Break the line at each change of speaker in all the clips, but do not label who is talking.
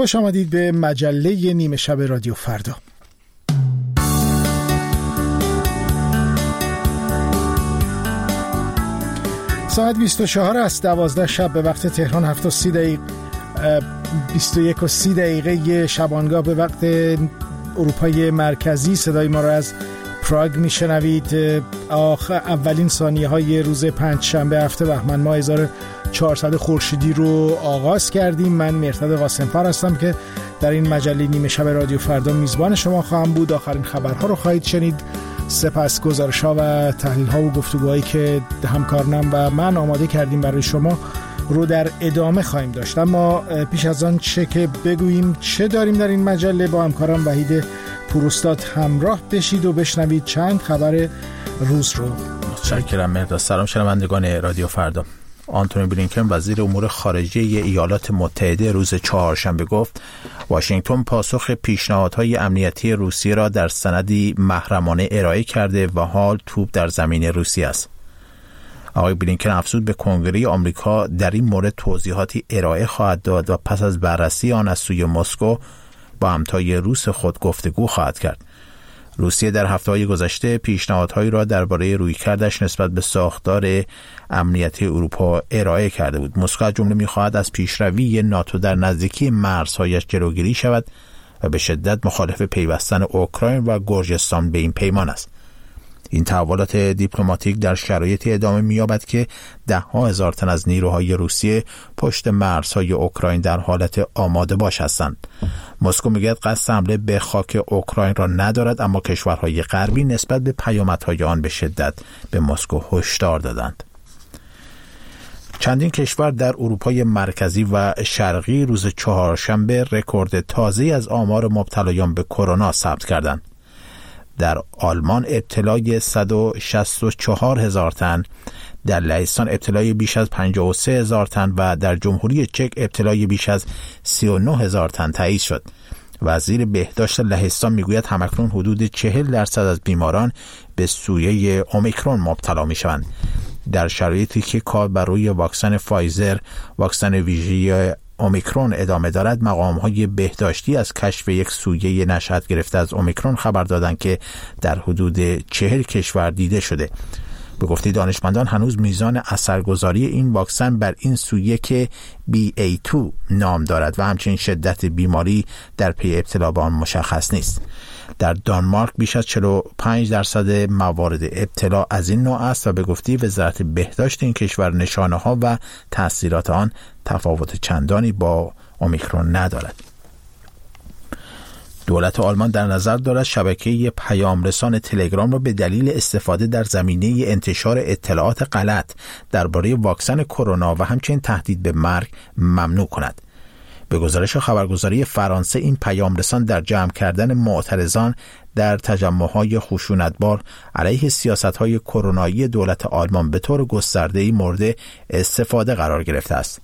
خوش آمدید به مجله نیمه شب رادیو فردا. ساعت 24 است، 12 شب به وقت تهران، 7:30 دقیقه 21:30 شبانگاه به وقت اروپای مرکزی. صدای ما را از پراگ میشنوید. اولین ثانیه های روز پنجشنبه هفته بهمن ماه 1400 خورشیدی رو آغاز کردیم. من مرتضی قاسم‌فر هستم که در این مجله نیمه شب رادیو فردا میزبان شما خواهم بود. آخرین خبرها رو خواهید شنید، سپس گزارش‌ها و تحلیل‌ها و گفتگوهایی که همکارانم و من آماده کردیم برای شما رو در ادامه خواهیم داشت. اما پیش از آن چه که بگوییم چه داریم در این مجله، با همکارم وحید پوراستاد همراه بشید و بشنوید چند خبر روز رو.
متشکرم مهرداد. سلام شنوندگان رادیو فردا. آنتونی بلینکن وزیر امور خارجه ایالات متحده روز چهارشنبه گفت واشنگتن پاسخ پیشنهادهای امنیتی روسیه را در سندی محرمانه ارائه کرده و حال توپ در زمین روسیه است. آقای بلینکن افزود به کنگره آمریکا در این مورد توضیحاتی ارائه خواهد داد و پس از بررسی آن از سوی مسکو با همتای روس خود گفتگو خواهد کرد. روسیه در هفته‌های گذشته پیشنهادهایی را درباره رویکردش نسبت به ساختار امنیتی اروپا ارائه کرده بود. مسکو از جمله می‌خواهد از پیشروی ناتو در نزدیکی مرزهایش جلوگیری شود و به شدت مخالف پیوستن اوکراین و گرجستان به این پیمان است. این تحولات دیپلماتیک در شرایطی ادامه می‌یابد که ده‌ها هزار تن از نیروهای روسیه پشت مرزهای اوکراین در حالت آماده باش هستند. مسکو میگوید قصد حمله به خاک اوکراین را ندارد، اما کشورهای غربی نسبت به پیامدهای آن به شدت به مسکو هشدار دادند. چندین کشور در اروپای مرکزی و شرقی روز چهارشنبه رکورد تازه‌ای از آمار مبتلایان به کرونا ثبت کردند. در آلمان ابتلای 164,000 تن، در لهستان ابتلای بیش از 53,000 تن و در جمهوری چک ابتلای بیش از 39,000 تن تایید شد. وزیر بهداشت لهستان میگوید همکنون حدود 40% از بیماران به سویه اومیکرون مبتلا میشوند. در شرایطی که کار بر روی واکسن فایزر، واکسن ویژه اومیکرون ادامه دارد، مقام‌های بهداشتی از کشف یک سویه نشأت گرفته از اومیکرون خبر دادند که در حدود 40 کشور دیده شده. به گفته دانشمندان هنوز میزان اثرگذاری این واکسن بر این سویه که BA2 نام دارد و همچنین شدت بیماری در پی ابتلا به آن مشخص نیست. در دانمارک بیش از 45% موارد ابتلا از این نوع است و به گفته وزارت بهداشت این کشور نشانه‌ها و تأثیرات آن تفاوت چندانی با اومیکرون ندارد. دولت آلمان در نظر دارد شبکه پیامرسان تلگرام را به دلیل استفاده در زمینه انتشار اطلاعات غلط درباره واکسن کرونا و همچنین تهدید به مرگ ممنوع کند. به گزارش خبرگزاری فرانسه این پیامرسان در جمع کردن معترضان در تجمع‌های خشونتبار علیه سیاست‌های کرونایی دولت آلمان به طور گسترده‌ای مورد استفاده قرار گرفته است.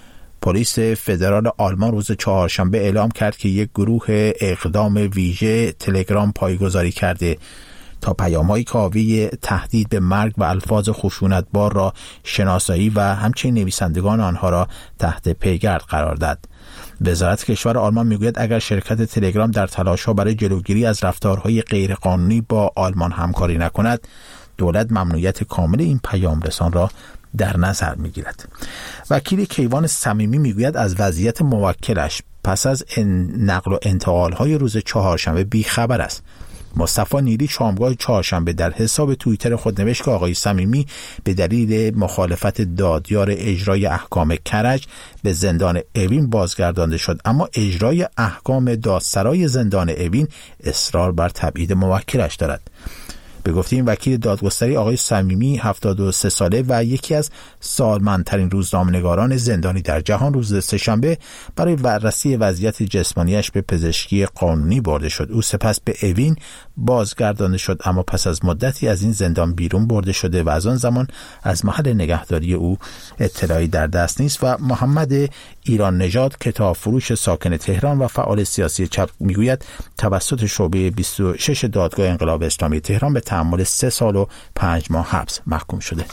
پلیس فدرال آلمان روز چهارشنبه اعلام کرد که یک گروه اقدام ویژه تلگرام پایگذاری کرده تا پیام‌هایی که حاوی تهدید به مرگ و الفاظ خشونتبار را شناسایی و همچنین نویسندگان آنها را تحت پیگرد قرار داد. وزارت کشور آلمان میگوید اگر شرکت تلگرام در تلاش‌ها برای جلوگیری از رفتارهای غیرقانونی با آلمان همکاری نکند، دولت ممنوعیت کامل این پیامرسان را در نظر میگیرد. وکیل کیوان صمیمی میگوید از وضعیت موکلش پس از نقل و انتقال‌های روز چهارشنبه بیخبر است. مصطفی نیلی شامگاه چهارشنبه در حساب توییتر خود نوشت که آقای صمیمی به دلیل مخالفت دادیار اجرای احکام کرج به زندان اوین بازگردانده شد، اما اجرای احکام دادسرای زندان اوین اصرار بر تبعید موکلش دارد. به گفته این وکیل دادگستری، آقای صمیمی 73 ساله و یکی از سالمندترین روزنامه‌نگاران زندانی در جهان روز سه‌شنبه برای بررسی وضعیت جسمانیش به پزشکی قانونی برده شد. او سپس به اوین بازگردانده شد، اما پس از مدتی از این زندان بیرون برده شده و از آن زمان از محل نگهداری او اطلاعی در دست نیست. و محمد ایران نژاد کتاب فروش ساکن تهران و فعال سیاسی چپ میگوید توسط شعبه 26 دادگاه انقلاب اسلامی تهران به تحمل 3 سال و 5 ماه حبس محکوم شده.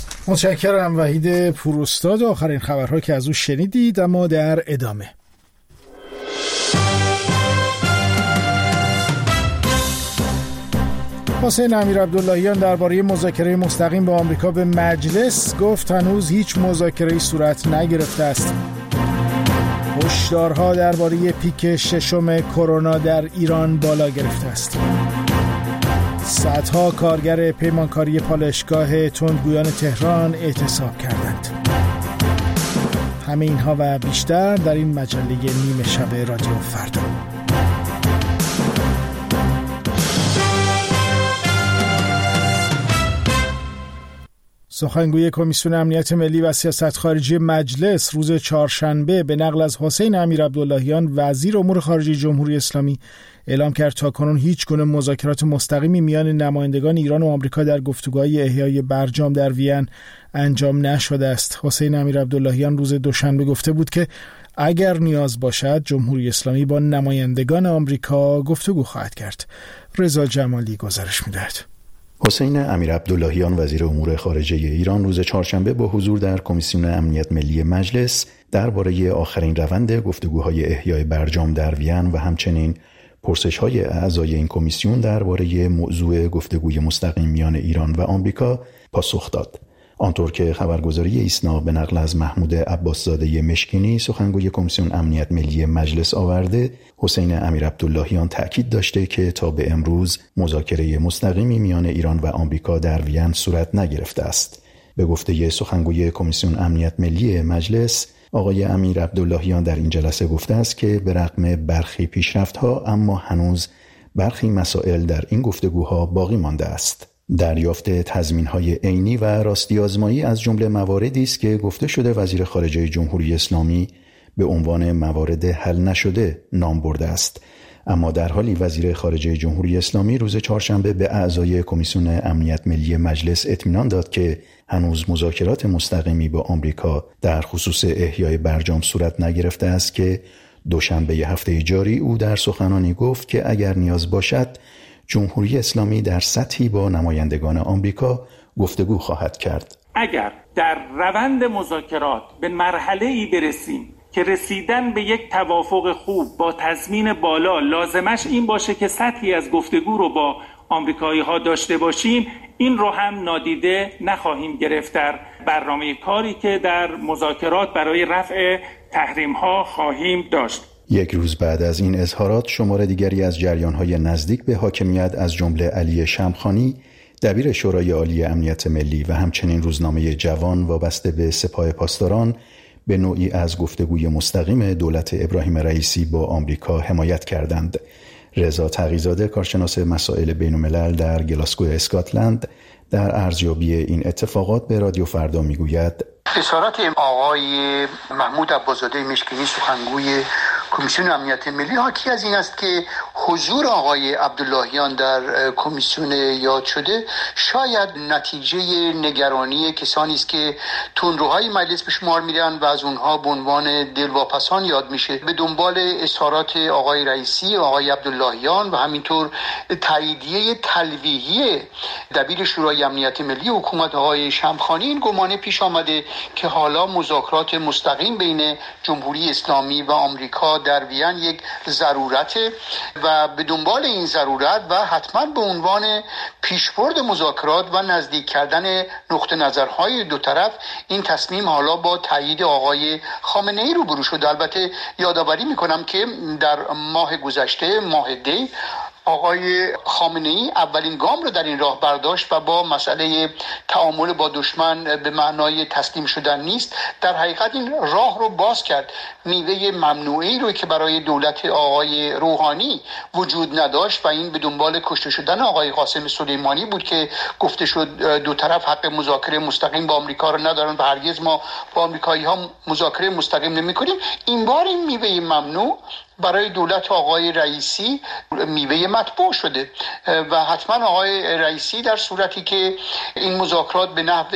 متشکرم وحید پوراستاد. آخرین خبرها که از او شنیدید، اما در ادامه حسین امیرعبداللهیان درباره مذاکره مستقیم با آمریکا به مجلس گفت هنوز هیچ مذاکره‌ای صورت نگرفته است. هشدارها درباره پیک ششم کرونا در ایران بالا گرفته است. صدها کارگر پیمانکاری پالایشگاه تندگویان تهران اعتصاب کردند. همه اینها و بیشتر در این مجله نیمه شب رادیو فردا. سخنگوی کمیسیون امنیت ملی و سیاست خارجی مجلس روز چهارشنبه به نقل از حسین امیرعبداللهیان وزیر امور خارجه جمهوری اسلامی اعلام کرد تاکنون هیچ گونه مذاکرات مستقیمی میان نمایندگان ایران و آمریکا در گفتگوهای احیای برجام در وین انجام نشده است. حسین امیرعبداللهیان روز دوشنبه گفته بود که اگر نیاز باشد جمهوری اسلامی با نمایندگان آمریکا گفتگو خواهد کرد. رضا جمالی گزارش می‌دهد.
حسین امیرعبداللهیان وزیر امور خارجه ایران روز چهارشنبه با حضور در کمیسیون امنیت ملی مجلس درباره آخرین روند گفتگوهای احیای برجام در وین و همچنین پرسش‌های اعضای این کمیسیون درباره موضوع گفتگوی مستقیم میان ایران و آمریکا پاسخ داد. آنطور که خبرگزاری ایسنا به نقل از محمود عباسزاده مشکینی سخنگوی کمیسیون امنیت ملی مجلس آورده، حسین امیرعبداللهیان تأکید داشته که تا به امروز مذاکره مستقیمی میان ایران و آمریکا در وین صورت نگرفته است. به گفته سخنگوی کمیسیون امنیت ملی مجلس، آقای امیرعبداللهیان در این جلسه گفته است که به رغم برخی پیشرفت‌ها اما هنوز برخی مسائل در این گفتگوها باقی مانده است. دریافت تضمین‌های عینی و راستی آزمایی از جمله مواردی است که گفته شده وزیر خارجه جمهوری اسلامی به عنوان موارد حل نشده نام برده است. اما در حالی وزیر خارجه جمهوری اسلامی روز چهارشنبه به اعضای کمیسیون امنیت ملی مجلس اطمینان داد که هنوز مذاکرات مستقیمی با آمریکا در خصوص احیای برجام صورت نگرفته است که دوشنبه هفته جاری او در سخنانی گفت که اگر نیاز باشد جمهوری اسلامی در سطحی با نمایندگان آمریکا گفتگو خواهد کرد.
اگر در روند مذاکرات به مرحله‌ای برسیم که رسیدن به یک توافق خوب با تضمین بالا لازمش این باشه که سطحی از گفتگو رو با آمریکایی‌ها داشته باشیم، این رو هم نادیده نخواهیم گرفت در برنامه کاری که در مذاکرات برای رفع تحریم‌ها خواهیم داشت.
یک روز بعد از این اظهارات شمار دیگری از جریان‌های نزدیک به حاکمیت از جمله علی شمخانی دبیر شورای عالی امنیت ملی و همچنین روزنامه جوان وابسته به سپاه پاسداران به نوعی از گفتگوی مستقیم دولت ابراهیم رئیسی با آمریکا حمایت کردند. رضا تقی‌زاده کارشناس مسائل بین‌الملل در گلاسگو اسکاتلند در ارزیابی این اتفاقات به رادیو فردا میگوید
اظهارات آقای محمود عباسزاده مشکینی سخنگوی کمیسیون امنیت ملی حاکی از این است که حضور آقای عبداللهیان در کمیسیون یاد شده شاید نتیجه نگرانی کسانی است که تندروهای مجلس به شمار میرن و از اونها به عنوان دلواپسان یاد میشه. به دنبال اظهارات آقای رئیسی، آقای عبداللهیان و همینطور تاییدیه تلویحی دبیر شورای امنیت ملی حکومت آقای شمخانی این گمانه پیش آمده که حالا مذاکرات مستقیم بین جمهوری اسلامی و آمریکا در وین یک ضرورته و به دنبال این ضرورت و حتما به عنوان پیشبرد مذاکرات و نزدیک کردن نقطه نظرهای دو طرف این تصمیم حالا با تایید آقای خامنه ای روبرو شد. البته یادآوری میکنم که در ماه گذشته ماه دی آقای خامنه ای اولین گام رو در این راه برداشت و با مسئله تعامل با دشمن به معنای تسلیم شدن نیست، در حقیقت این راه رو باز کرد. میوه ممنوعی رو که برای دولت آقای روحانی وجود نداشت و این به دنبال کشته شدن آقای قاسم سلیمانی بود که گفته شد دو طرف حق مذاکره مستقیم با آمریکا رو ندارن و هرگز ما با آمریکایی‌ها مذاکره مستقیم نمی‌کنیم. این بار این میوه ممنوع برای دولت آقای رئیسی میوه مطبوع شده و حتما آقای رئیسی در صورتی که این مذاکرات به نحو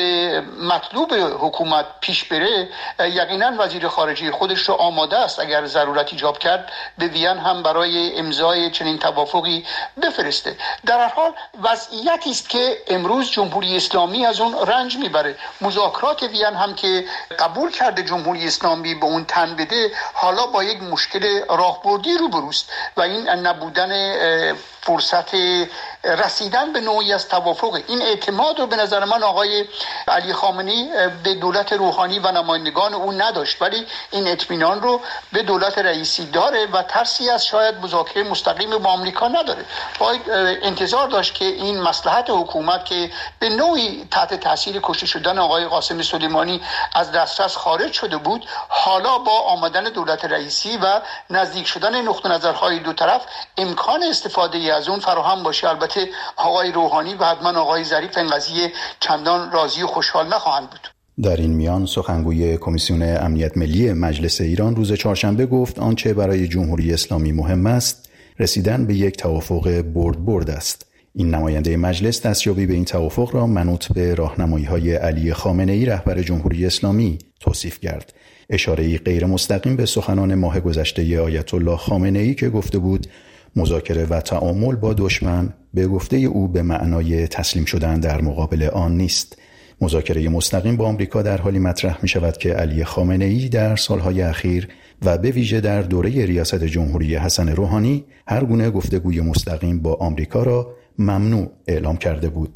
مطلوب حکومت پیش بره یقینا وزیر خارجه خودش رو آماده است اگر ضرورت ایجاب کرد به وین هم برای امضای چنین توافقی بفرسته. در هر حال وضعیتی است که امروز جمهوری اسلامی از اون رنج میبره. مذاکرات وین هم که قبول کرده جمهوری اسلامی به اون تن بده حالا با یک مشکل راهبردی روبروست و این نبودن فرصت رسیدن به نوعی از توافق. این اعتماد رو به نظر من آقای علی خامنه‌ای به دولت روحانی و نمایندگان او نداشت، ولی این اطمینان رو به دولت رئیسی داره و ترسی از شاید مذاکره مستقیم با آمریکا نداره. باید انتظار داشت که این مصلحت حکومت که به نوعی تحت تاثیر کشته شدن آقای قاسم سلیمانی از دسترس خارج شده بود، حالا با آمدن دولت رئیسی و نزدیک شدن نقطه نظرهای دو طرف امکان استفاده از اون فراهم باشه. البته آقای روحانی و حتما آقای ظریف این قضیه چندان راضی و خوشحال نخواهند بود.
در این میان سخنگوی کمیسیون امنیت ملی مجلس ایران روز چهارشنبه گفت آنچه برای جمهوری اسلامی مهم است رسیدن به یک توافق برد است. این نماینده مجلس دستیابی به این توافق را منوط به راهنمایی‌های علی خامنه‌ای رهبر جمهوری اسلامی توصیف کرد. اشاره‌ای غیر مستقیم به سخنان ماه گذشته آیت الله خامنه‌ای که گفته بود مذاکره و تعامل با دشمن به گفته او به معنای تسلیم شدن در مقابل آن نیست. مذاکره مستقیم با آمریکا در حالی مطرح می شود که علی خامنه‌ای در سالهای اخیر و به ویژه در دوره ریاست جمهوری حسن روحانی هر گونه گفتگوی مستقیم با آمریکا را ممنوع اعلام کرده بود.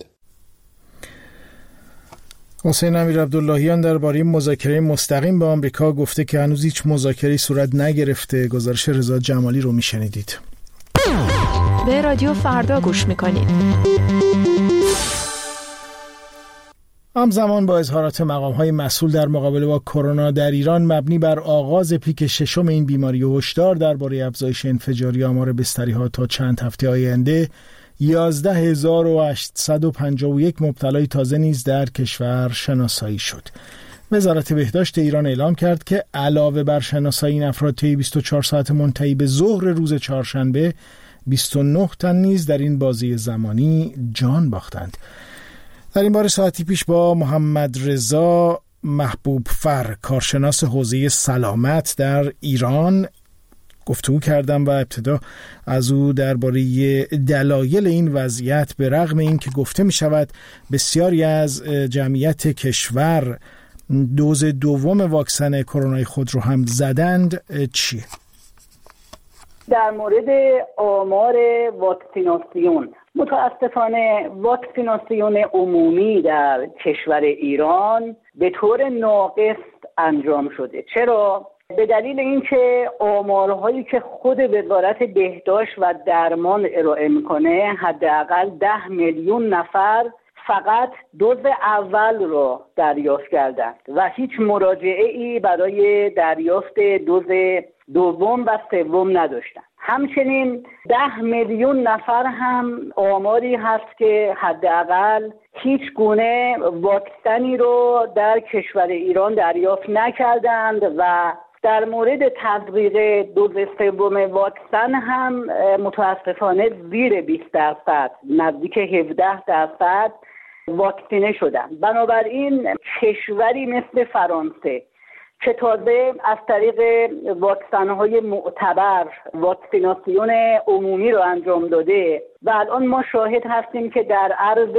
حسین امیرعبداللهیان درباره مذاکره مستقیم با آمریکا گفته که هنوز هیچ مذاکره‌ای صورت نگرفته. گزارش رضا جمالی رو میشنیدید.
به رادیو فردا گوش میکنید.
همزمان با اظهارات مقام‌های مسئول در مقابله با کرونا در ایران مبنی بر آغاز پیک ششم این بیماری و هشدار درباره افزایش انفجاری آمار بستری‌ها تا چند هفته آینده 11851 مبتلای تازه نیز در کشور شناسایی شد. وزارت بهداشت ایران اعلام کرد که علاوه بر شناسایی این افراد طی 24 ساعت منتهی به ظهر روز چهارشنبه 29 تن نیز در این بازه زمانی جان باختند. در این باره ساعتی پیش با محمد رضا محبوب فر کارشناس حوزه سلامت در ایران گفتگو کردم و ابتدا از او درباره دلایل این وضعیت به رغم این که گفته می شود بسیاری از جمعیت کشور دوز دوم واکسن کرونا خود رو هم زدند چیه؟
در مورد آمار واکسیناسیون، متاسفانه واکسیناسیون عمومی در کشور ایران به طور ناقص انجام شده. چرا؟ به دلیل اینکه آمارهایی که خود وزارت بهداشت و درمان ارائه میکنه حداقل 10 میلیون نفر فقط دوز اول را دریافت کردند و هیچ مراجعه‌ای برای دریافت دوز دوم و سوم نداشتند. همچنین 10 میلیون نفر هم آماری هست که حداقل هیچ گونه واکسنی رو در کشور ایران دریافت نکردند و در مورد تطبیق دوز سوم واکسن هم متاسفانه زیر 20%، نزدیک 17% واکسینه شدن. بنابراین کشوری مثل فرانسه که تازه از طریق واکسن‌های معتبر واکسیناسیون عمومی رو انجام داده و الان ما شاهد هستیم که در عرض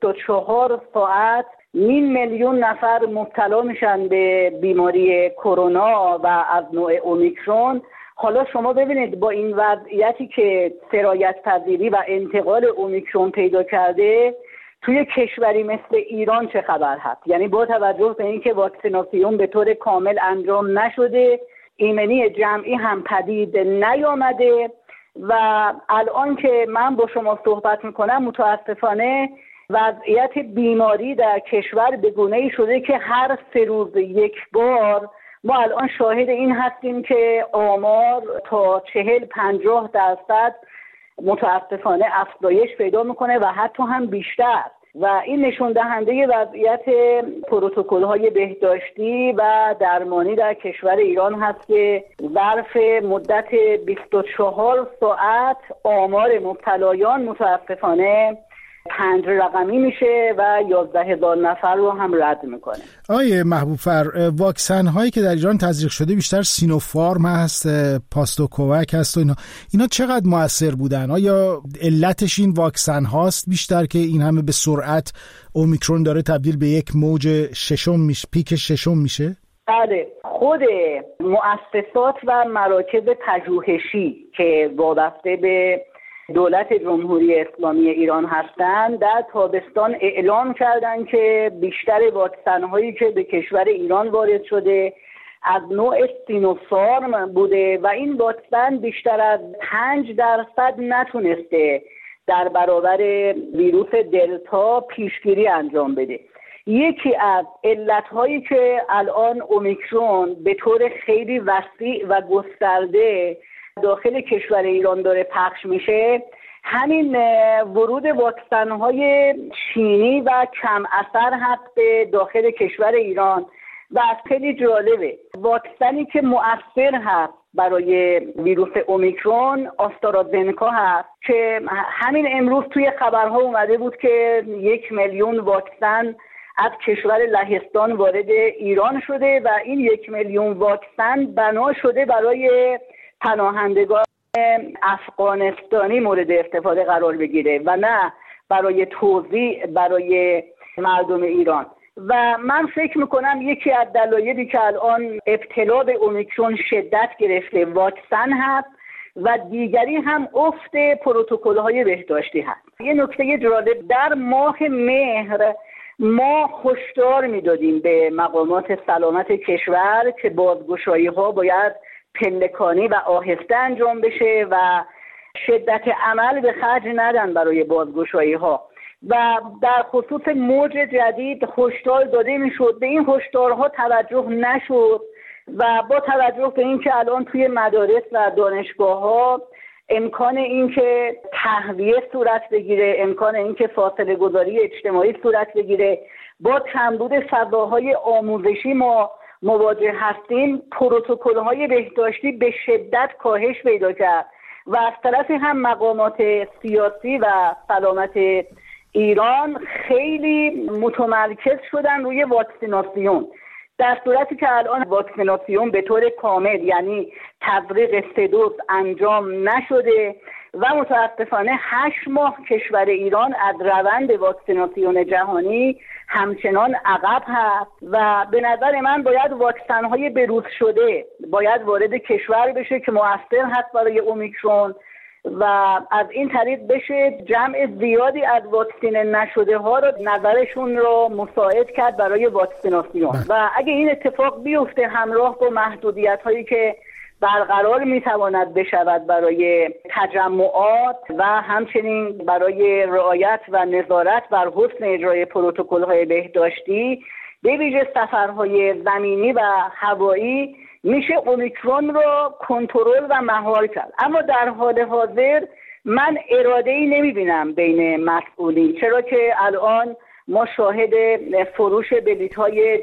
24 ساعت 500,000 نفر مبتلا میشن به بیماری کرونا و از نوع اومیکرون. حالا شما ببینید با این وضعیتی که سرایت پذیری و انتقال اومیکرون پیدا کرده توی کشوری مثل ایران چه خبر هست؟ یعنی با توجه به اینکه واکسیناسیون به طور کامل انجام نشده، ایمنی جمعی هم پدید نیامده و الان که من با شما صحبت میکنم متاسفانه وضعیت بیماری در کشور به گونه‌ای شده که هر 3 روز یک بار ما الان شاهد این هستیم که آمار تا 40-50% متاسفانه افزایش پیدا میکنه و حتی هم بیشتر و این نشون دهنده وضعیت پروتکل‌های بهداشتی و درمانی در کشور ایران هست که ظرف مدت 24 ساعت آمار مبتلایان متاسفانه 5 رقمی میشه و 11,000 نفر رو هم رد میکنه.
آیه محبوب فر، واکسن هایی که در ایران تزریق شده بیشتر سینوفارم هست، پاستوکووک هست و اینا چقدر مؤثر بودن؟ آیا علتش این واکسن هاست بیشتر که این همه به سرعت اومیکرون داره تبدیل به یک موج ششم میشه، پیک ششم میشه؟
بله، خود مؤسسات و مراکز پژوهشی که وابسته به دولت جمهوری اسلامی ایران هستند در تابستان اعلام کردند که بیشتر واکسن‌هایی که به کشور ایران وارد شده از نوع سینوفارم بوده و این واکسن بیشتر از 5% نتونسته در برابر ویروس دلتا پیشگیری انجام بده. یکی از علتهایی که الان اومیکرون به طور خیلی وسیع و گسترده داخل کشور ایران داره پخش میشه، همین ورود واکسن‌های چینی و کم اثر هست به داخل کشور ایران و خیلی جالبه واکسنی که مؤثر هست برای ویروس اومیکرون آسترازنکا هست که همین امروز توی خبرها اومده بود که 1 میلیون واکسن از کشور لهستان وارد ایران شده و این 1 میلیون واکسن بنا شده برای پناهندگان افغانستانی مورد استفاده قرار بگیره و نه برای توزیع برای مردم ایران. و من فکر میکنم یکی از دلایلی که الان ابتلا به اومیکرون شدت گرفته واکسن هست و دیگری هم افت پروتکل‌های بهداشتی هست. یه نکته جالب، در ماه مهر ما هشدار میدادیم به مقامات سلامت کشور که بازگشایی‌ها باید پلکانی و آهسته انجام بشه و شدت عمل به خرج ندن برای بازگشایی‌ها و در خصوص موج جدید هشدار داده میشد. به این هشدارها توجه نشد و با توجه به اینکه الان توی مدارس و دانشگاه‌ها امکان اینکه تهویه صورت بگیره، امکان اینکه فاصله گذاری اجتماعی صورت بگیره، با کمبود فضاهای آموزشی ما مواجه هستیم، پروتکل‌های بهداشتی به شدت کاهش پیدا کرد و از طرفی هم مقامات سیاسی و سلامت ایران خیلی متمرکز شدن روی واکسیناسیون، در صورتی که الان واکسیناسیون به طور کامل یعنی تزریق 3 دوز انجام نشده و متاسفانه 8 ماه کشور ایران از روند واکسیناسیون جهانی همچنان عقب هست و به نظر من باید واکسن‌های بروز شده باید وارد کشور بشه که مؤثر هست برای اومیکرون و از این طریق بشه جمع زیادی از واکسین نشده ها رو نظرشون رو مساعد کرد برای واکسیناسیون و اگه این اتفاق بیفته همراه با محدودیت هایی که برقرار میتواند بشود برای تجمعات و همچنین برای رعایت و نظارت بر حسن اجرای پروتکل‌های بهداشتی به ویژه سفرهای زمینی و هوایی، میشه اومیکرون رو کنترل و مهار کرد. اما در حال حاضر من اراده‌ای نمیبینم بین مسئولین، چرا که الان ما شاهد فروش بلیط‌های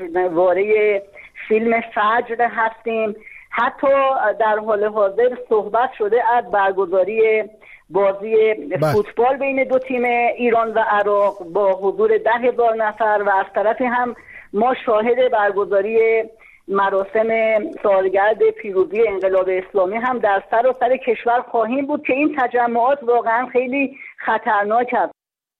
جشنواره فیلم فجر هستیم. حتی در حال حاضر صحبت شده از برگزاری بازی فوتبال بین دو تیم ایران و عراق با حضور 10,000 نفر و از طرفی هم ما شاهد برگزاری مراسم سالگرد پیروزی انقلاب اسلامی هم در سراسر کشور خواهیم بود که این تجمعات واقعا خیلی خطرناک است.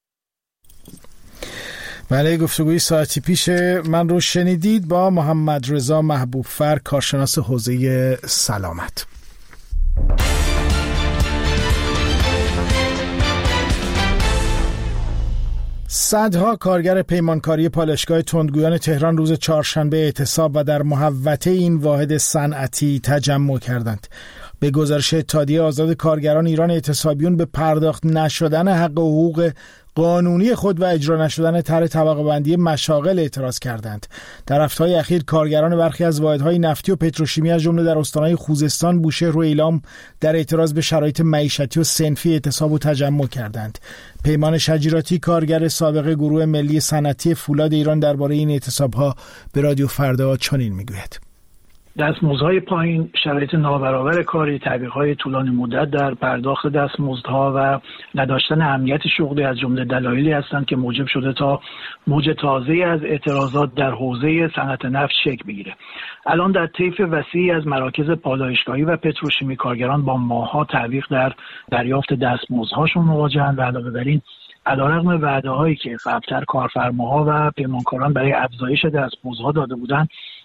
بله، گفتگوی ساعتی پیش من رو شنیدید با محمد رضا محبوبفر، کارشناس حوزه سلامت. صدها کارگر پیمانکاری پالایشگاه تندگویان تهران روز چهارشنبه اعتصاب و در محوطه این واحد صنعتی تجمع کردند. به گزارش اتحادیه آزاد کارگران ایران، اعتصابیون به پرداخت نشدن حق و حقوق قانونی خود و اجرا نشدن طرح طبقه بندی مشاغل اعتراض کردند. در هفته‌های اخیر کارگران برخی از واحدهای نفتی و پتروشیمی از جمله در استان‌های خوزستان، بوشهر و ایلام در اعتراض به شرایط معیشتی و صنفی اعتصاب و تجمع کردند. پیمان شجیراتی، کارگر سابق گروه ملی صنعتی فولاد ایران، درباره این اعتصاب‌ها به رادیو فردا چنین میگوید:
دستمزدهای پایین، شرایط نابرابر کاری، تعویق‌های طولانی مدت در پرداخت دستمزدها و نداشتن امنیت شغلی از جمله دلایلی هستند که موجب شده تا موج تازه‌ای از اعتراضات در حوزه صنعت نفت شکل بگیره. الان در طیف وسیعی از مراکز پالایشگاهی و پتروشیمی کارگران با ماه‌ها تعویق در دریافت دستمزدهاشون مواجهند و علاوه بر این علیرغم وعده‌هایی که قبل‌تر کارفرماها و پیمانکاران برای افزایش دستمزدها داده بودند،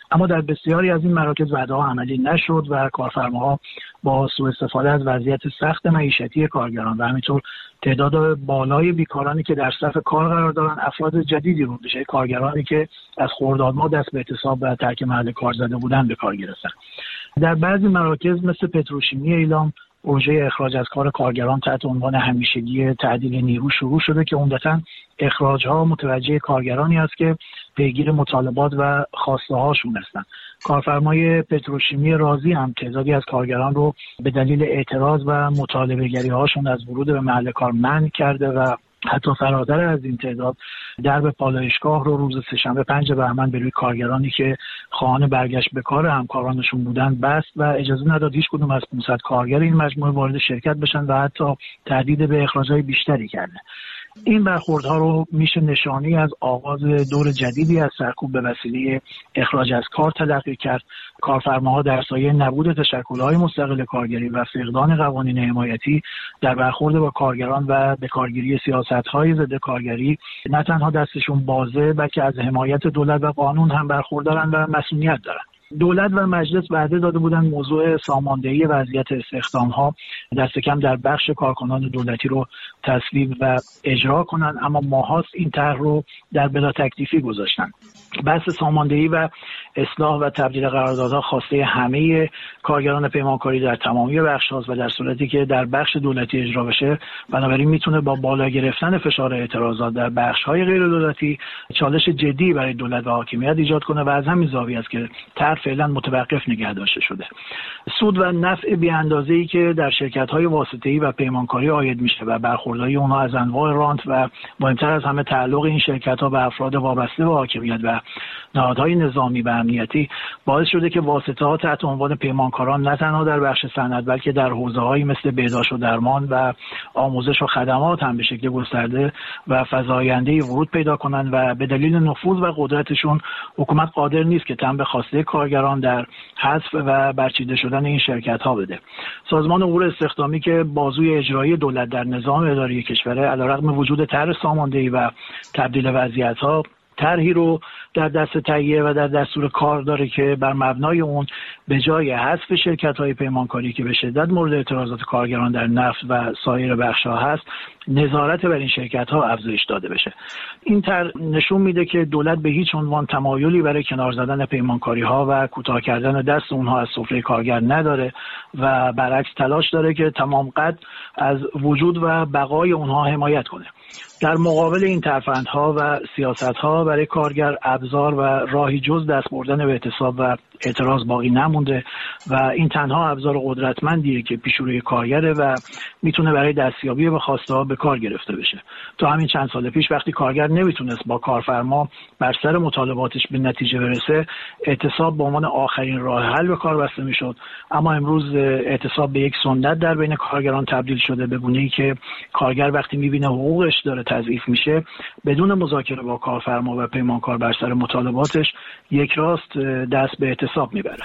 اما در بسیاری از این مراکز وعده‌ها عملی نشد و کارفرماها با سوء استفاده از وضعیت سخت معیشتی کارگران و همینطور تعداد بالای بیکارانی که در صف کار قرار دارن افراد جدیدی رو بشه، کارگرانی که از خرداد ماه دست به اعتصاب و ترک محل کار زده بودن به کار گرفتن. در بعضی مراکز مثل پتروشیمی ایلام پروژه اخراج از کار کارگران تحت عنوان همیشگی تعدیل نیرو شروع شده که عمدتاً اخراج‌ها متوجه کارگرانی است که پیگیر مطالبات و خواسته هاشون هستند. کارفرمای پتروشیمی رازی هم تعدادی از کارگران رو به دلیل اعتراض و مطالبه گری هاشون از ورود به محل کار منع کرده و حتی فراتر از این تعداد درب پالایشگاه رو روز سه‌شنبه 5 بهمن به روی کارگرانی که خواهان برگشت به کار همکارانشون بودند بست و اجازه نداد هیچ کدوم از 500 کارگر این مجموعه وارد شرکت بشن و حتی تهدید به اخراج‌های بیشتری کرده. این برخوردها رو میشه نشانی از آغاز دور جدیدی از سرکوب به وسیله اخراج از کار تلقی کرد. کارفرماها در سایه نبود تشکل‌های مستقل کارگری و فقدان قوانین حمایتی در برخورد با کارگران و به کارگیری سیاست‌های ضد کارگری نه تنها دستشون بازه بلکه از حمایت دولت و قانون هم برخوردارن و مسئولیت دارن. دولت و مجلس وعده داده بودند موضوع ساماندهی وضعیت استخدام‌ها دست کم در بخش کارکنان دولتی رو تصویب و اجرا کنند، اما ماهاست این طرح رو در بلا تکلیفی گذاشتن. بحث ساماندهی و اصلاح و تبدیل قراردادها خواسته همه کارگران پیمانکاری در تمامی بخش‌هاست و در صورتی که در بخش دولتی اجرا بشه بنابراین میتونه با بالا گرفتن فشار اعتراضات در بخش‌های غیر دولتی چالش جدی برای دولت و حاکمیت ایجاد کنه و از همین زاویه است که طرح فعلا متوقف نگه داشته شده. سود و نفع بی‌اندازه‌ای که در شرکت‌های واسطه‌ای و پیمانکاری عاید میشه و برخورداری اونها از انواع رانت و مهمتر از همه تعلق این شرکت‌ها به افراد وابسته به حاکمیت و نهادهای نظامی و امنیتی باعث شده که واسطه‌ها تحت عنوان پیمانکاران نه تنها در بخش صنعت بلکه در حوزه‌هایی مثل بهداشت و درمان و آموزش و خدمات هم به شکل گسترده و فزاینده‌ای ورود پیدا کنند و به دلیل نفوذ و قدرتشون حکومت قادر نیست که تن به خواسته کارگران در حذف و برچیده شدن این شرکت‌ها بده. سازمان امور استخدامی که بازوی اجرایی دولت در نظام اداری کشوره علیرغم وجود طرح ساماندهی و تبدیل وضعیت‌ها طرحی رو در دست تهیه و در دستور کار داره که بر مبنای اون به جای حذف شرکت‌های پیمانکاری که به شدت مورد اعتراضات کارگران در نفت و سایر بخش‌ها هست نظارت بر این شرکت‌ها افزایش داده بشه. این طرح نشون میده که دولت به هیچ عنوان تمایلی برای کنار زدن پیمانکاری‌ها و کوتاه کردن دست اونها از سفره کارگر نداره و برعکس تلاش داره که تمام قد از وجود و بقای اونها حمایت کنه. در مقابل این ترفندها و سیاست‌ها برای کارگر ابزار و راهی جز دست بردن به اعتصاب و اعتراض باقی نمونده و این تنها ابزار قدرتمندیه که پیش روی کارگره و میتونه برای دستیابی به خواسته‌ها به کار گرفته بشه. تا همین چند سال پیش وقتی کارگر نمیتونست با کارفرما بر سر مطالباتش به نتیجه برسه، اعتصاب به عنوان آخرین راه حل به کار بسته میشد، اما امروز اعتصاب به یک سنت در بین کارگران تبدیل شده، به گونه‌ای که کارگر وقتی میبینه حقوقش داره تضعیف میشه بدون مذاکره با کارفرما و پیمانکار بر سر مطالباتش یک راست دست به اعتصاب میبره.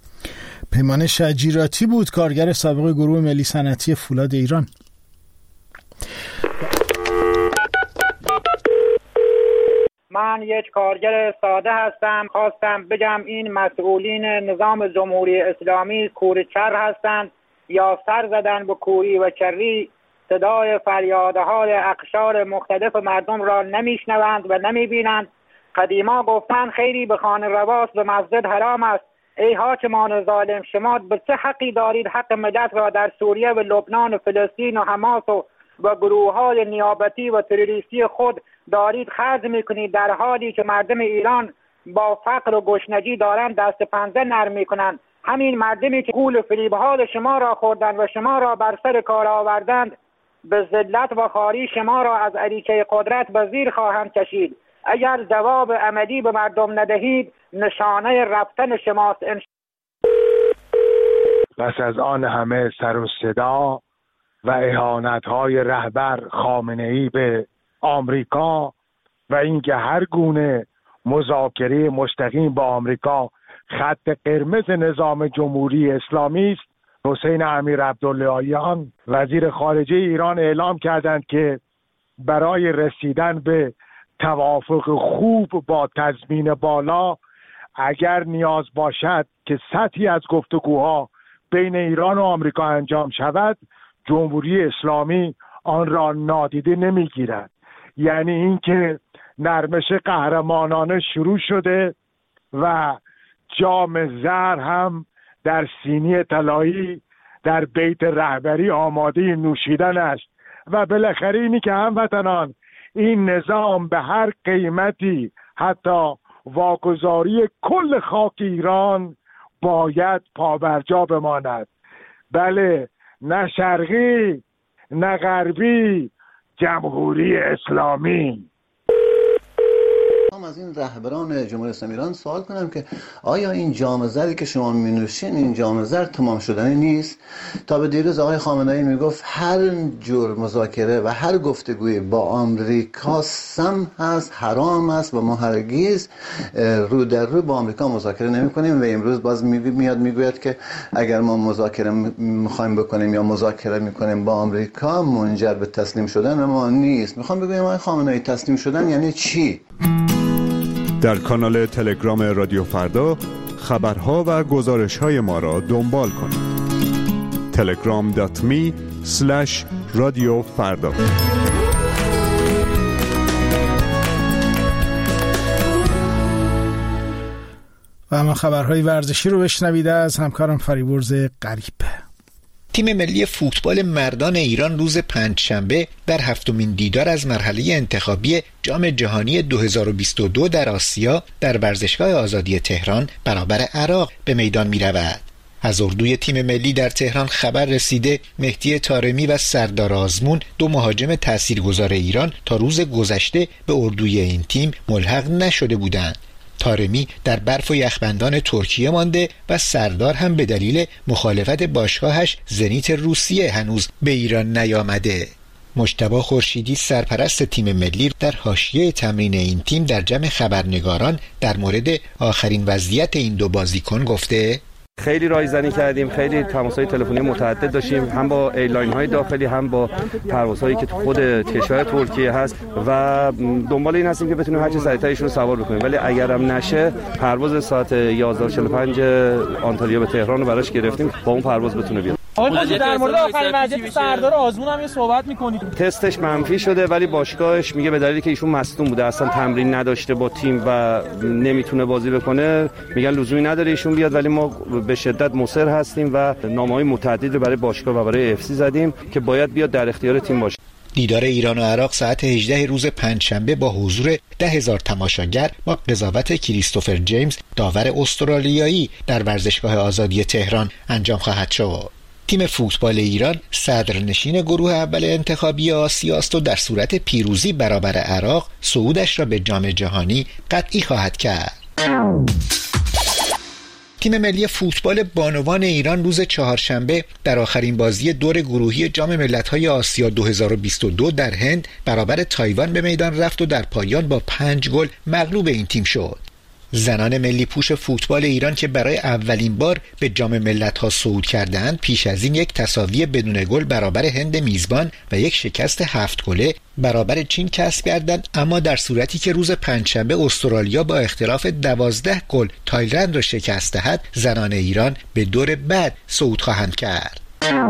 پیمان شجیراتی بود، کارگر سابق گروه ملی صنعتی فولاد ایران.
من یک کارگر ساده هستم. خواستم بگم این مسئولین نظام جمهوری اسلامی کوری‌چر هستند یا سر زدن به کوری و چری صدای فریادهای اقشار مختلف مردم را نمیشنوند و نمیبینند. قدیما گفتن خیری به خانه رواست به مسجد حرام است. ای حاکمان ظالم، شما به چه حقی دارید حق ملت را در سوریه و لبنان و فلسطین و حماس و گروه‌های نیابتی و تروریستی خود دارید خرج میکنید، در حالی که مردم ایران با فقر و گشنگی دارند دست پنجه نرم میکنند. همین مردمی که گول و فریب‌ها شما را خوردند و شما را بر سر کار آوردند به ذلت و خواری شما را از اریکه قدرت به زیر خواهند کشید. اگر جواب عملی به مردم ندهید نشانه رفتن شماست.
پس از آن همه سر و صدا و اهانت‌های رهبر خامنه‌ای به آمریکا و اینکه هر گونه مذاکره مستقیم با آمریکا خط قرمز نظام جمهوری اسلامی است، حسین امیر عبداللهیان وزیر خارجه ایران اعلام کردند که برای رسیدن به توافق خوب با تضمین بالا اگر نیاز باشد که سطحی از گفتگوها بین ایران و آمریکا انجام شود، جمهوری اسلامی آن را نادیده نمیگیرد. یعنی اینکه نرمش قهرمانانه شروع شده و جام زر هم در سینی طلایی در بیت رهبری آماده نوشیدن است و بالاخره اینی که هموطنان این نظام به هر قیمتی، حتی واگذاری کل خاک ایران، باید پابرجا بماند. بله، نه شرقی نه غربی، جمهوری اسلامی.
از این رهبران جمهوری اسلامی ایران سوال کنم که آیا این جام زری که شما می‌نوشین، این جام زر تمام شدنی نیست؟ تا به دیروز آقای خامنه‌ای میگفت هر جور مذاکره و هر گفتگوی با آمریکا سم هست، حرام است و ما هرگز رو در رو با آمریکا مذاکره نمی‌کنیم. و امروز باز میاد میگوید که اگر ما مذاکره می‌خوایم بکنیم یا مذاکره می‌کنیم با آمریکا منجر به تسلیم شدن ما نیست. می‌خوام بگم آقای خامنه‌ای تسلیم شدن یعنی چی؟
در کانال تلگرام رادیو فردا خبرها و گزارش‌های ما را دنبال کنید. telegram.me/رادیوفردا.
و اما خبرهای ورزشی رو بشنوید از همکارم فریبرز قریب.
تیم ملی فوتبال مردان ایران روز پنجشنبه در هفتمین دیدار از مرحله انتخابی جام جهانی 2022 در آسیا در ورزشگاه آزادی تهران برابر عراق به میدان می رود. از اردوی تیم ملی در تهران خبر رسیده مهدی طارمی و سردار آزمون، دو مهاجم تاثیرگذار ایران، تا روز گذشته به اردوی این تیم ملحق نشده بودند. طارمی در برف و یخبندان ترکیه مانده و سردار هم به دلیل مخالفت باشگاهش زنیت روسیه هنوز به ایران نیامده. مجتبی خورشیدی سرپرست تیم ملی در حاشیه تمرین این تیم در جمع خبرنگاران در مورد آخرین وضعیت این دو بازیکن گفته:
خیلی رایزنی کردیم، خیلی تماس‌های تلفنی متعدد داشتیم، هم با ایرلاین‌های داخلی هم با پروازهایی که تو خود کشور ترکیه هست و دنبال این هستیم که بتونیم هر چه سریعتر ایشون رو سوار بکنیم. ولی اگرم نشه، پرواز ساعت 11:45 آنتالیا به تهران رو براش گرفتیم، با اون پرواز بتونه بیاد.
آقای در مورد آخرین وضعیت سردار آزمون هم یه صحبت می‌کنید.
تستش منفی شده ولی باشگاهش میگه به دلیلی که ایشون مصدوم بوده، اصلا تمرین نداشته با تیم و نمیتونه بازی بکنه، میگن لزومی نداره ایشون بیاد. ولی ما به شدت مصر هستیم و نامه‌های متعددی برای باشگاه و برای اف سی زدیم که باید بیاد در اختیار تیم باشه.
دیدار ایران و عراق ساعت 18 روز پنجشنبه با حضور 10,000 تماشاگر با قضاوت کریستوفر جیمز، داور استرالیایی، در ورزشگاه آزادی تهران انجام خواهد شد. تیم فوتبال ایران صدرنشین گروه اول انتخابی آسیا است و در صورت پیروزی برابر عراق صعودش را به جام جهانی قطعی خواهد کرد. تیم ملی فوتبال بانوان ایران روز چهارشنبه در آخرین بازی دور گروهی جام ملت‌های آسیا 2022 در هند برابر تایوان به میدان رفت و در پایان با 5 گل مغلوب این تیم شد. زنان ملی پوش فوتبال ایران که برای اولین بار به جام ملت‌ها صعود کردند، پیش از این یک تساوی بدون گل برابر هند میزبان و یک شکست 7 گله برابر چین کسب کردند، اما در صورتی که روز پنجشنبه استرالیا با اختلاف 12 گل تایلند را شکست دهد، زنان ایران به دور بعد صعود خواهند کرد.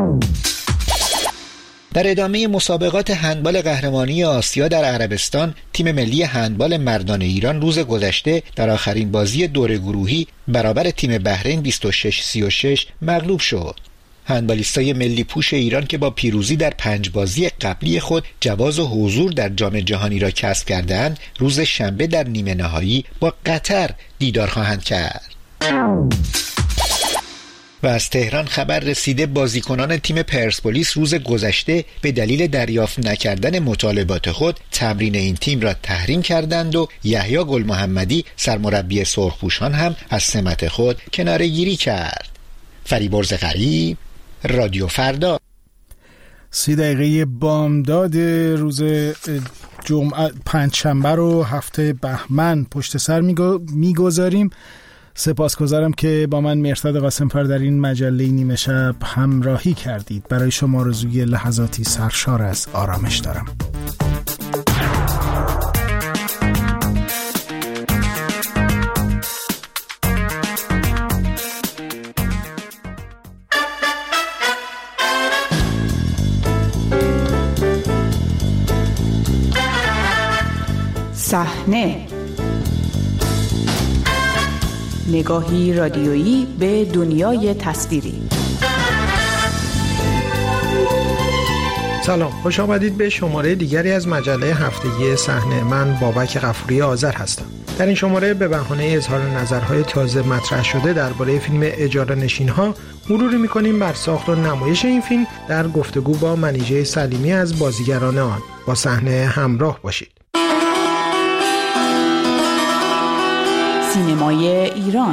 در ادامه مسابقات هندبال قهرمانی آسیا در عربستان، تیم ملی هندبال مردان ایران روز گذشته در آخرین بازی دور گروهی برابر تیم بحرین 26-36 مغلوب شد. هندبالیستای ملی پوش ایران که با پیروزی در 5 بازی قبلی خود جواز و حضور در جام جهانی را کسب کردند، روز شنبه در نیمه نهایی با قطر دیدار خواهند کرد. و از تهران خبر رسیده بازیکنان تیم پرسپولیس روز گذشته به دلیل دریافت نکردن مطالبات خود تمرین این تیم را تحریم کردند و یحیی گل محمدی سرمربی سرخپوشان هم از سمت خود کناره‌گیری کرد. فریبرز قریب، رادیو فردا.
30 دقیقه بامداد روز جمعه پنجشنبه رو هفته بهمن پشت سر میگذاریم. سپاسگزارم که با من مهرداد قاسم‌فر در این مجله نیمه شب همراهی کردید. برای شما آرزوی لحظاتی سرشار از آرامش دارم.
صحنه، نگاهی رادیویی به دنیای تصویری.
سلام، خوش آمدید به شماره دیگری از مجله هفتگی صحنه. من بابک غفوری آذر هستم. در این شماره به بهانه اظهار نظرهای تازه مطرح شده درباره فیلم اجاره نشین‌ها مروری می‌کنیم بر ساخت و نمایش این فیلم در گفتگو با منیژه سلیمی از بازیگران آن. با صحنه همراه باشید.
سینمای ایران.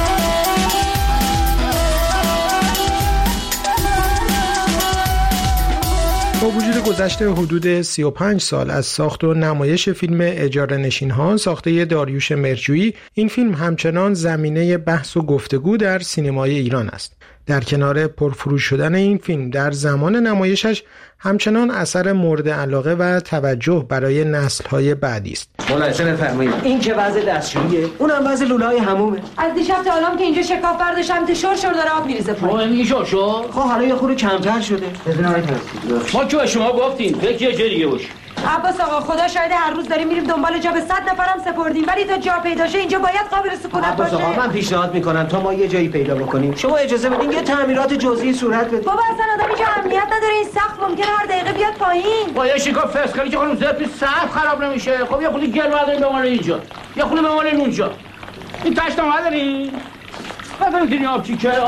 با وجود گذشته حدود 35 سال از ساخت و نمایش فیلم اجاره نشین‌ها ساخته داریوش مرجویی، این فیلم همچنان زمینه بحث و گفتگو در سینمای ایران است. در کنار پرفروش شدن این فیلم در زمان نمایشش همچنان اثر مورد علاقه و توجه برای نسل‌های بعدی است.
ملاحظه بفرمایید. این که وضع دستشوییه، اونم وضع لوله‌های حمومه.
از دیشب تا الان که اینجا شکاف برداشتم که شور داره آب میریزه پایین.
این شور. خب حالا یه خورده کمتر شده. ما که به شما گفتیم فکر یه جای دیگه باش.
عباس آقا خدا شاید هر روز داریم میریم دنبال جا، به 100 نفرم سپردیم، ولی تا جا پیدا شه اینجا باید قابل سکونت باشه.
عباس آقا من پیشنهاد میکنم تا ما یه جایی پیدا بکنیم شما اجازه بدین یه تعمیرات جزئی صورت بده.
بابا اصلا آدم اینجا امنیت نداره، این سقف ممکنه هر دقیقه بیاد پایین.
با یه شکاف فسکاری که خانم زد پیش سقف خراب نمیشه. خب یه خودی گل برداریم بمونه اینجا، یه خودی بمونه اونجا. این تاشت نداری؟ ببینید آب چی که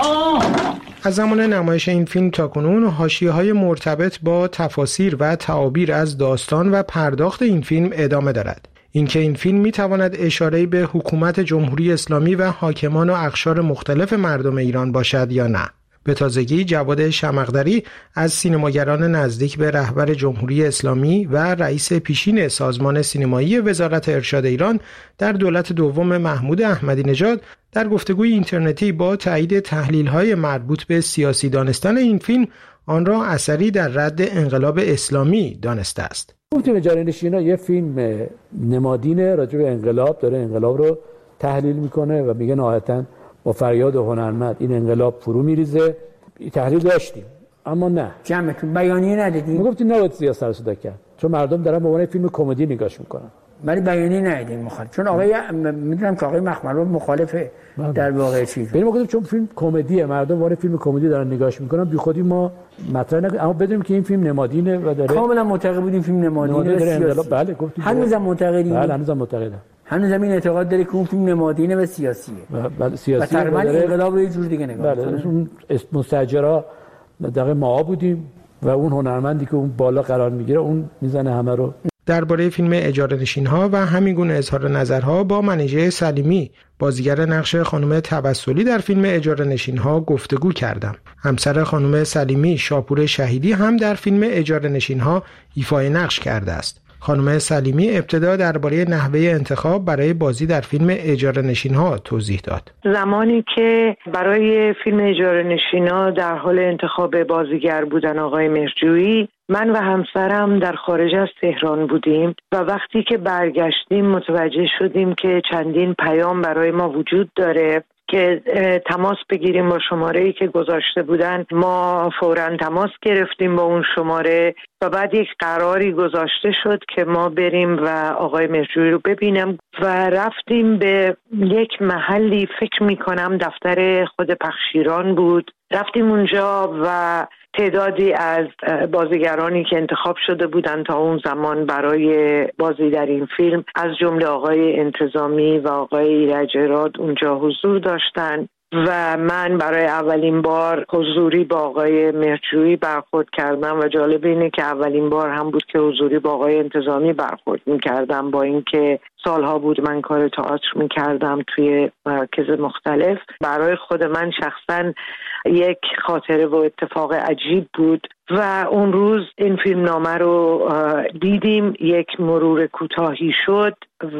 از زمان نمایش این فیلم تاکنون حاشیه‌های مرتبط با تفاسیر و تعابیر از داستان و پرداخت این فیلم ادامه دارد. اینکه این فیلم می‌تواند اشاره‌ای به حکومت جمهوری اسلامی و حاکمان و اقشار مختلف مردم ایران باشد یا نه. به تازگی جواد شمقدری از سینماگران نزدیک به رهبر جمهوری اسلامی و رئیس پیشین سازمان سینمایی وزارت ارشاد ایران در دولت دوم محمود احمدی نژاد در گفتگوی اینترنتی با تایید تحلیل‌های مربوط به سیاسی دانستن این فیلم آن را اثری در رد انقلاب اسلامی دانسته است.
گفتیم اجاره نشین‌ها یه فیلم نمادینه راجع به انقلاب، داره انقلاب رو تحلیل میکنه و میگه نهایتاً با فریاد هنرمند این انقلاب فرو میریزه. تحلیل داشتیم اما نه
جمعتون بیانیه ندادیم.
میگفتیم نباید سیاست سر صدا کرد چون مردم دارن به عنوان فیلم کمدی نگاهش میکنن،
ولی بیانیه ندادیم مخالف، چون آقای میدونم که آقای مخملو مخالفه در واقع چیز.
ببین ما گفتیم چون فیلم کمدیه مردم به عنوان فیلم کمدی دارن نگاهش میکنن، بی خودی ما مطرح نکنیم، اما بدونیم که این فیلم نمادینه و داره.
کاملا معتقد بودیم فیلم نمادینه
داره انقلاب. بله گفتیم
هنوزم معتقدیم.
بله هنوزم معتقدم.
هنوز این اعتقاد داره که اون فیلم نمادینه و سیاسیه.
بله سیاسی.
و تقریبا انقلاب رو یه جور دیگه نگاه
بله اون مستاجرا دقیقاً ما بودیم و اون هنرمندی که اون بالا قرار میگیره اون میزنه همه رو.
درباره فیلم اجاره نشین‌ها و همین گونه اظهار نظرها با منیژه سلیمی، بازیگر نقش خانم توسلی در فیلم اجاره نشین‌ها گفتگو کردم. همسر خانم سلیمی، شاپور شهیدی، هم در فیلم اجاره نشین‌ها ایفای نقش کرده است. خانم سلیمی ابتدا درباره نحوه انتخاب برای بازی در فیلم اجاره نشین‌ها توضیح داد.
زمانی که برای فیلم اجاره نشین‌ها در حال انتخاب بازیگر بودن آقای مرجویی، من و همسرم در خارج از تهران بودیم و وقتی که برگشتیم متوجه شدیم که چندین پیام برای ما وجود داره که تماس بگیریم با شماره‌ای که گذاشته بودن. ما فوراً تماس گرفتیم با اون شماره و بعد یک قراری گذاشته شد که ما بریم و آقای مرجویی رو ببینم و رفتیم به یک محلی، فکر می‌کنم دفتر خود پخشیران بود. رفتیم اونجا و تعدادی از بازیگرانی که انتخاب شده بودند تا اون زمان برای بازی در این فیلم، از جمله آقای انتظامی و آقای ایرج راد، اونجا حضور داشتند و من برای اولین بار حضوری با آقای مرجویی برخورد کردم و جالب اینه که اولین بار هم بود که حضوری با آقای انتظامی برخورد می‌کردم، با اینکه سالها بود من کار تئاتر می‌کردم توی مراکز مختلف. برای خود من شخصاً یک خاطره و اتفاق عجیب بود و اون روز این فیلم نامه رو دیدیم، یک مرور کوتاهی شد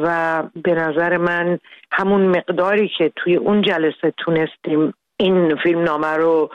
و به نظر من همون مقداری که توی اون جلسه تونستیم این فیلم نامه رو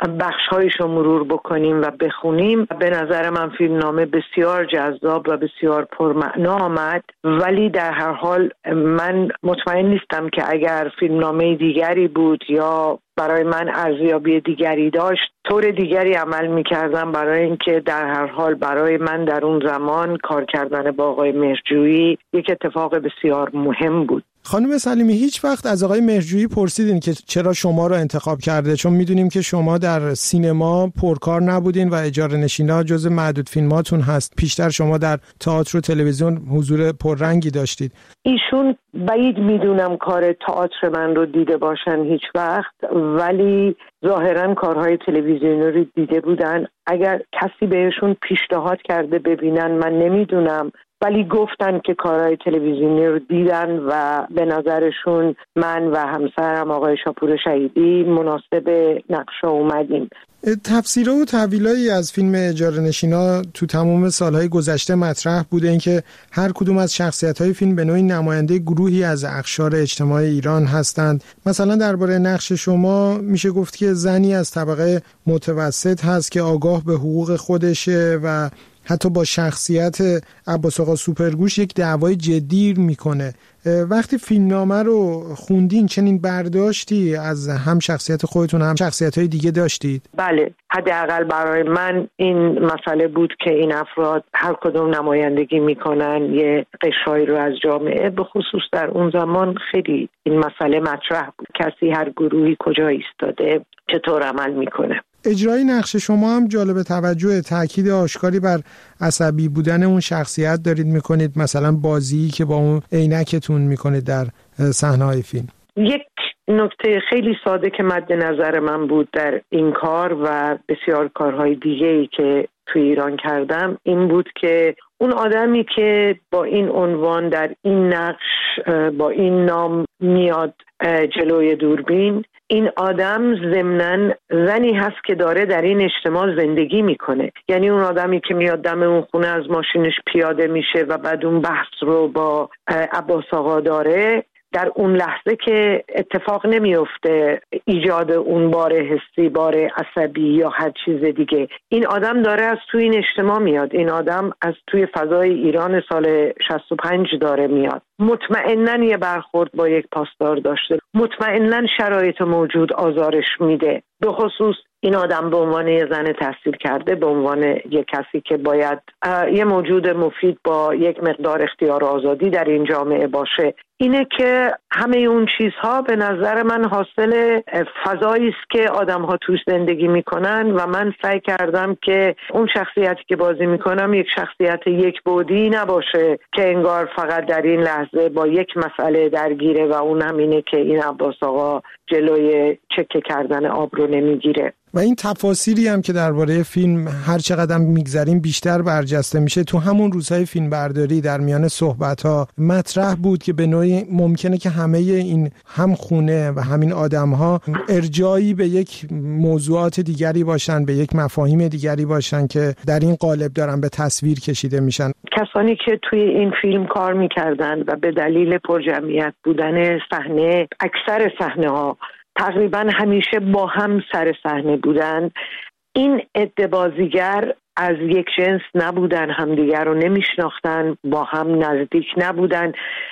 بخش‌هایش رو مرور بکنیم و بخونیم. به نظر من فیلمنامه بسیار جذاب و بسیار پرمعنا آمد، ولی در هر حال من مطمئن نیستم که اگر فیلمنامه دیگری بود یا برای من ارزیابی دیگری داشت طور دیگری عمل می‌کردم، برای اینکه در هر حال برای من در اون زمان کار کردن با آقای مهرجویی یک اتفاق بسیار مهم بود.
خانم سلیمی، هیچ وقت از آقای مهرجویی پرسیدین که چرا شما رو انتخاب کرده؟ چون میدونیم که شما در سینما پرکار نبودین و اجاره نشینا جز معدود فیلماتون هست. پیشتر شما در تئاتر و تلویزیون حضور پررنگی داشتید.
ایشون بعید میدونم کار تئاتر من رو دیده باشن هیچ وقت، ولی ظاهرا کارهای تلویزیونی رو دیده بودن. اگر کسی بهشون پیشنهاد کرده ببینن من نمیدونم، ولی گفتن که کارهای تلویزیونی رو دیدن و به نظرشون من و همسرم آقای شاپور شهیدی مناسب نقش اومدیم.
تفسیرها و تحویلایی از فیلم اجاره نشینا تو تمام سالهای گذشته مطرح بوده، این که هر کدوم از شخصیت‌های فیلم به نوعی نماینده گروهی از اقشار اجتماعی ایران هستند. مثلا درباره نقش شما میشه گفت که زنی از طبقه متوسط هست که آگاه به حقوق خودشه و حتی با شخصیت عباس آقا سوپرگوش یک دعوای جدی میکنه. وقتی فیلمنامه رو خوندین چنین برداشتی از هم شخصیت خودتون هم شخصیت‌های دیگه داشتید؟
بله، حداقل برای من این مسئله بود که این افراد هر کدوم نمایندگی میکنن یه قشری رو از جامعه، به خصوص در اون زمان خیلی این مسئله مطرح بود، کسی هر گروهی کجا ایستاده چطور عمل میکنه.
اجرای نقش شما هم جالب توجه، تاکید آشکاری بر عصبی بودن اون شخصیت دارید میکنید، مثلا بازی که با اون عینکتون میکنید در صحنه‌های فیلم.
یک نکته خیلی ساده که مد نظر من بود در این کار و بسیار کارهای دیگه‌ای که توی ایران کردم این بود که اون آدمی که با این عنوان در این نقش با این نام میاد جلوی دوربین، این آدم ضمناً زنی هست که داره در این اجتماع زندگی میکنه. یعنی اون آدمی که میاد دم اون خونه از ماشینش پیاده میشه و بعد اون بحث رو با عباس آقا داره، در اون لحظه که اتفاق نمیفته ایجاد اون بار حسی، بار عصبی یا هر چیز دیگه. این آدم داره از توی این اجتماع میاد، این آدم از توی فضای ایران سال 65 داره میاد. مطمئناً یه برخورد با یک پاسدار داشته، مطمئناً شرایط موجود آزارش میده، به خصوص این آدم به عنوان یه زن تحصیل کرده، به عنوان یک کسی که باید یه موجود مفید با یک مقدار اختیار و آزادی در این جامعه باشه. اینه که همه اون چیزها به نظر من حاصل فضایی است که آدم‌ها توش زندگی میکنن و من سعی کردم که اون شخصیتی که بازی میکنم یک شخصیت یک بعدی نباشه که انگار فقط در این لحظه با یک مسئله درگیره و اون همینه که این عباس آقا جلوی چکه کردن آب رو نمیگیره.
و این تفاصیلی هم که درباره فیلم هر چقدر میگذریم بیشتر برجسته میشه، تو همون روزهای فیلم برداری در میان صحبت‌ها مطرح بود که به نوعی ممکنه که همه این هم خونه و همین آدم‌ها ارجاعی به یک موضوعات دیگری باشن، به یک مفاهیم دیگری باشن که در این قالب دارن به تصویر کشیده میشن.
کسانی که توی این فیلم کار میکردن و به دلیل پرجمعیت بودن صحنه، اکثر صحنه‌ها تقریبا همیشه با هم سر صحنه بودن. این عده بازیگر از یک جنس نبودن، همدیگر رو نمیشناختن، با هم نزدیک نبودن.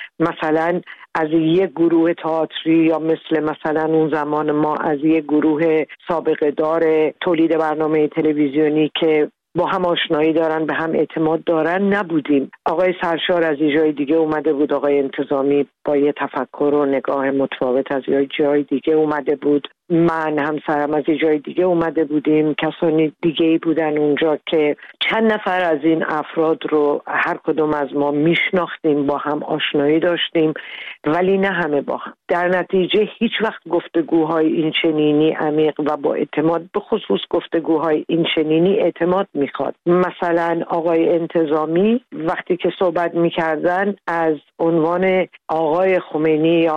مثلا از یک گروه تئاتری یا مثلا اون زمان ما از یک گروه سابقه دار تولید برنامه تلویزیونی که با هم آشنایی دارن، به هم اعتماد دارن نبودیم. آقای سرشار از یه جای دیگه اومده بود، آقای انتظامی با یه تفکر و نگاه متفاوت از یه جای دیگه اومده بود، من همسرم از یه جای دیگه اومده بودیم، کسانی دیگه‌ای بودن اونجا که چند نفر از این افراد رو هر کدوم از ما میشناختیم، با هم آشنایی داشتیم، ولی نه همه با هم. در نتیجه هیچ وقت گفتگوهای این چنینی عمیق و با اعتماد، به خصوص گفتگوهای این چنینی اعتماد میخواد. مثلا آقای انتظامی وقتی که صحبت میکردن از عنوان آقای خمینی یا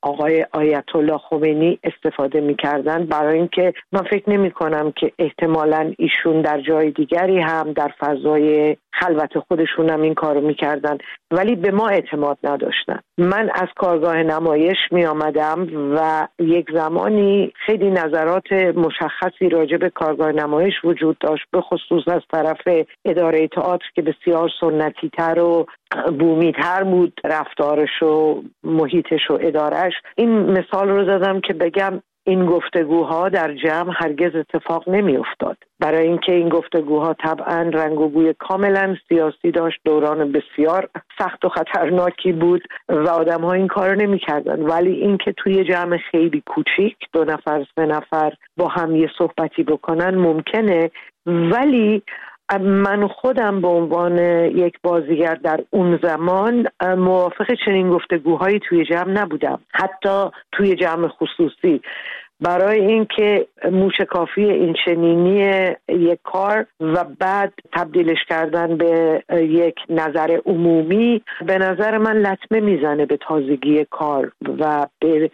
آقای آیت الله خمینی استفاده می‌کردن، برای اینکه من فکر نمی‌کنم که احتمالاً ایشون در جای دیگری هم در فضای خلوت خودشون هم این کارو می‌کردن، ولی به ما اعتماد نداشتن. من از کارگاه نمایش می‌آمدم و یک زمانی خیلی نظرات مشخصی راجع به کارگاه نمایش وجود داشت، به خصوص از طرف اداره تئاتر که بسیار سنتی‌تر و بومی‌تر بود رفتارش و محیطش و ادارش. این مثال رو زدم که بگم این گفتگوها در جمع هرگز اتفاق نمی افتاد، برای اینکه این گفتگوها طبعا رنگ و بوی کاملا سیاسی داشت، دوران بسیار سخت و خطرناکی بود و آدم‌ها این کارو نمی‌کردن. ولی اینکه توی جمع خیلی کوچیک 2 نفر 3 نفر با هم یه صحبتی بکنن ممکنه، ولی من خودم به عنوان یک بازیگر در اون زمان موافق چنین گفتگوهایی توی جمع نبودم، حتی توی جمع خصوصی، برای اینکه موشکافی این چنینی یک کار و بعد تبدیلش کردن به یک نظر عمومی به نظر من لطمه میزنه به تازگی کار و به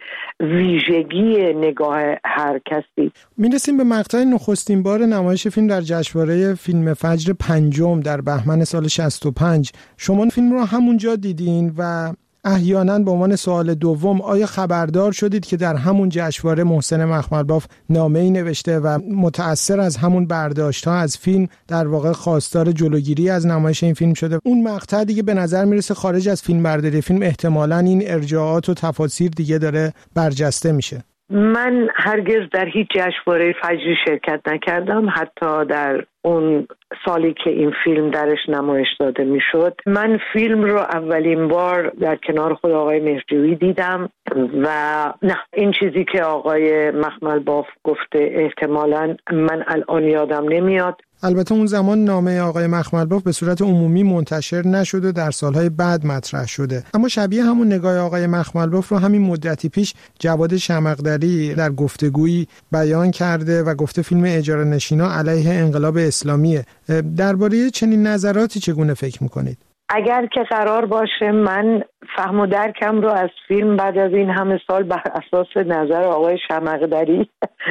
ویژگی نگاه هر کسی.
میرسیم به مقطع نخستین بار نمایش فیلم در جشنواره فیلم فجر 5 در بهمن سال 65. شما فیلم رو همونجا دیدین و احیانا به عنوان سوال دوم، آیا خبردار شدید که در همون جشنواره محسن مخملباف نامه‌ای نوشته و متأثر از همون برداشت‌ها از فیلم در واقع خواستار جلوگیری از نمایش این فیلم شده؟ اون مقطع دیگه به نظر میرسه خارج از فیلم برداری فیلم احتمالاً این ارجاعات و تفاسیر دیگه داره برجسته میشه.
من هرگز در هیچ جشنواره فجری شرکت نکردم، حتی در اون سالی که این فیلم درش نمایش داده میشد. من فیلم رو اولین بار در کنار خود آقای مهرجویی دیدم و نه، این چیزی که آقای مخملباف گفته احتمالاً من الان یادم نمیاد.
البته اون زمان نامه آقای مخملباف به صورت عمومی منتشر نشده و در سالهای بعد مطرح شده، اما شبیه همون نگاه آقای مخملباف رو همین مدتی پیش جواد شمقدری در گفتگویی بیان کرده و گفته فیلم اجاره نشینا علیه انقلاب اسلامیه. درباره چنین نظراتی چگونه فکر میکنید؟
اگر که قرار باشه من فهم و درکم رو از فیلم بعد از این همه سال بر اساس نظر آقای شمقدری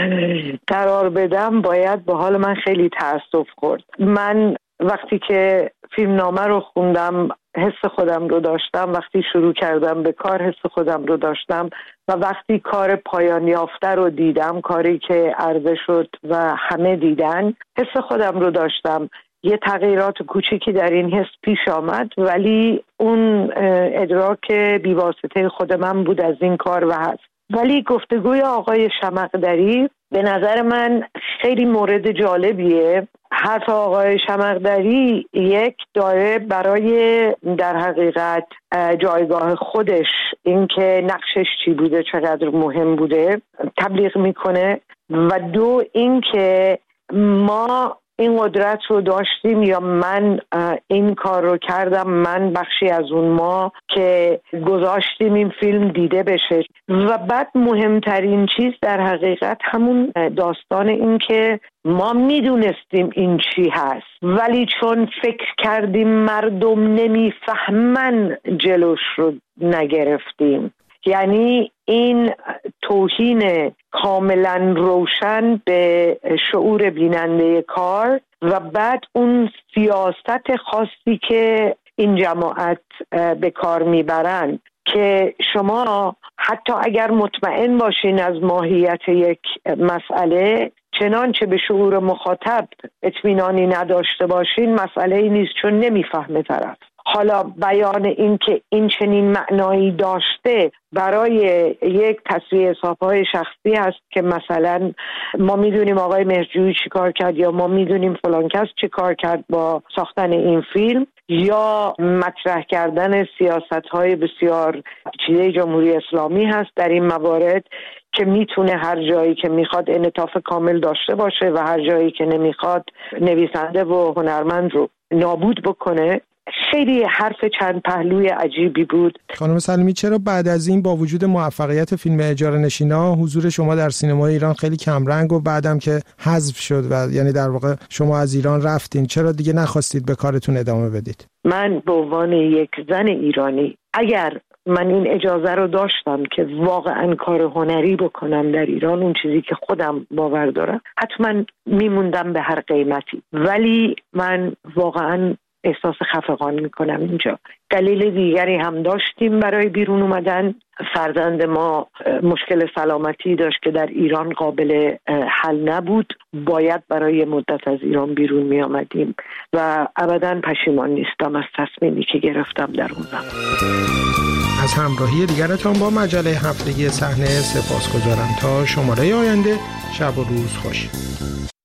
قرار بدم، باید به حال من خیلی تأسف خورد. من وقتی که فیلم نامه رو خوندم حس خودم رو داشتم، وقتی شروع کردم به کار حس خودم رو داشتم و وقتی کار پایان یافته رو دیدم، کاری که عرضه شد و همه دیدن، حس خودم رو داشتم. یه تغییرات کوچیکی در این حس پیش آمد، ولی اون ادراک بیواسطه خود من بود از این کار و هست. ولی گفتگوی آقای شمقدری به نظر من خیلی مورد جالبیه. حرف آقای شمقدری یک داره برای در حقیقت جایگاه خودش، اینکه نقشش چی بوده، چقدر مهم بوده، تبلیغ میکنه، و دو اینکه ما این قدرت رو داشتیم یا من این کار رو کردم، من بخشی از اون ما که گذاشتیم این فیلم دیده بشه. و بعد مهمترین چیز در حقیقت همون داستان این که ما میدونستیم این چی هست، ولی چون فکر کردیم مردم نمیفهمن جلوش رو نگرفتیم. یعنی این توهین کاملا روشن به شعور بیننده کار و بعد اون سیاست خاصی که این جماعت به کار میبرن که شما حتی اگر مطمئن باشین از ماهیت یک مسئله، چنانچه به شعور مخاطب اطمینانی نداشته باشین مسئله نیست، چون نمیفهمه طرف. حالا بیان این که این چنین معنایی داشته برای یک تصفیه حساب‌های شخصی هست که مثلا ما میدونیم آقای مهرجویی چی کار کرد یا ما میدونیم فلان کس چی کار کرد با ساختن این فیلم، یا مطرح کردن سیاست‌های بسیار پیچیده جمهوری اسلامی هست در این موارد که میتونه هر جایی که میخواد انعطاف کامل داشته باشه و هر جایی که نمیخواد نویسنده و هنرمند رو نابود بکنه. خیلی حرف چند پهلوی عجیبی بود.
خانم سلیمی، چرا بعد از این با وجود موفقیت فیلم اجاره نشینا حضور شما در سینمای ایران خیلی کمرنگ و بعدم که حذف شد و یعنی در واقع شما از ایران رفتین، چرا دیگه نخواستید به کارتون ادامه بدید؟
من به عنوان یک زن ایرانی اگر من این اجازه رو داشتم که واقعا کار هنری بکنم در ایران، اون چیزی که خودم باور دارم، حتما میموندم به هر قیمتی. ولی من واقعا احساس خفقان میکنم اینجا. دلیل دیگری هم داشتیم برای بیرون اومدن. فرزند ما مشکل سلامتی داشت که در ایران قابل حل نبود، باید برای مدت از ایران بیرون می آمدیم و ابداً پشیمان نیستم از تصمیمی که گرفتم در اون زمان.
از همراهی دیگرتان با مجله هفتگی صحنه سپاسگزارم. تا شماره آینده، شب و روز خوش.